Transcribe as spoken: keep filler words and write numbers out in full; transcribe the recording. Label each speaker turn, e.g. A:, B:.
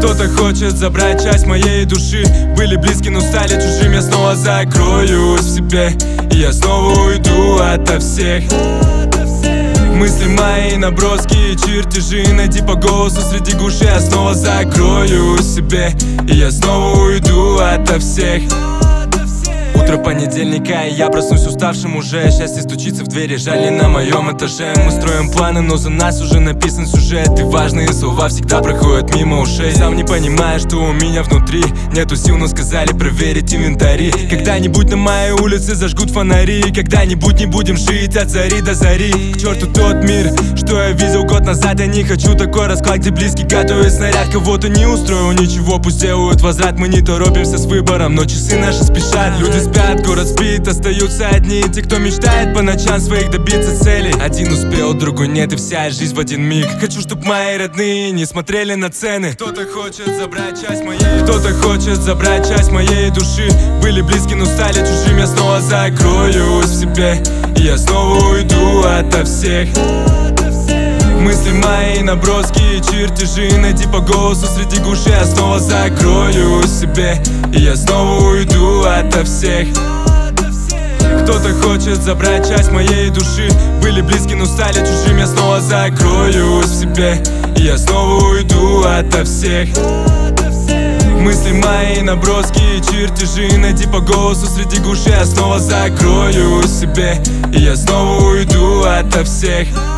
A: Кто-то хочет забрать часть моей души. Были близки, но стали чужими. Я снова закроюсь в себе, и я снова уйду ото всех. Мысли мои, наброски и чертежи. Найди по голосу среди гуши. Я снова закроюсь в себе, и я снова уйду ото всех. Утро понедельника, и я проснусь уставшим уже. Счастье стучится в двери, жаль, не на моем этаже. Мы строим планы, но за нас уже написан сюжет. И важные слова всегда проходят мимо ушей. Сам не понимаю, что у меня внутри нету сил, но сказали проверить инвентари. Когда-нибудь на моей улице зажгут фонари. Когда-нибудь не будем жить от зари до зари. К черту тот мир, что я видел год назад. Я не хочу такой расклад, где близкий готовит снаряд. Кого-то не устроил ничего, пусть делают возврат. Мы не торопимся с выбором, но часы наши спешат. Люди спят, город спит, остаются одни те, кто мечтает по ночам своих добиться целей. Один успел, другой нет, и вся жизнь в один миг. Хочу, чтоб мои родные не смотрели на цены. Кто-то хочет забрать часть моей Кто-то хочет забрать часть моей души. Были близки, но стали чужими. Я снова закроюсь в себе, и я снова уйду ото всех. Мысли мои, наброски и чертежи. Найди по голосу среди гуши. Я снова закроюсь в себе, и я снова уйду ото всех. Кто-то хочет забрать часть моей души. Были близки, но стали чужими. Я снова закроюсь в себе, и я снова уйду ото всех. Мысли мои, наброски и чертежи. Найди по голосу среди гуши. Я снова закроюсь в себе, и я снова уйду ото всех.